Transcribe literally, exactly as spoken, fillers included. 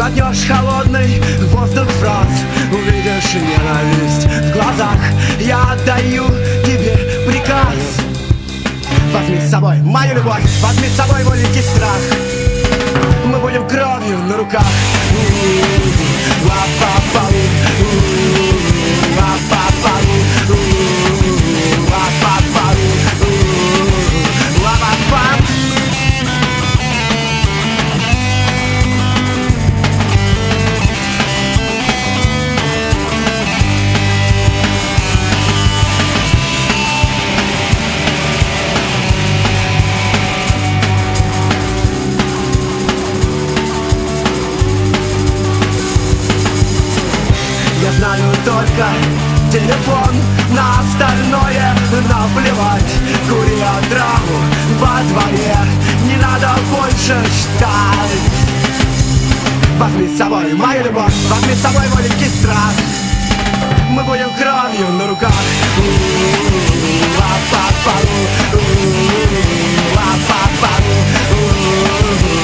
Глотнешь холодный воздух фраз, увидишь ненависть в глазах. Я отдаю тебе приказ: возьми с собой мою любовь, возьми с собой мой великий страх. Мы будем кровью на руках. Я знаю только телефон, на остальное наплевать. Кури отраву во дворе, не надо больше ждать. Возьми с собой мою любовь, возьми с собой мой великий страх. Мы будем кровью на руках. Ла-па-па-ру, ла-па-па-ру.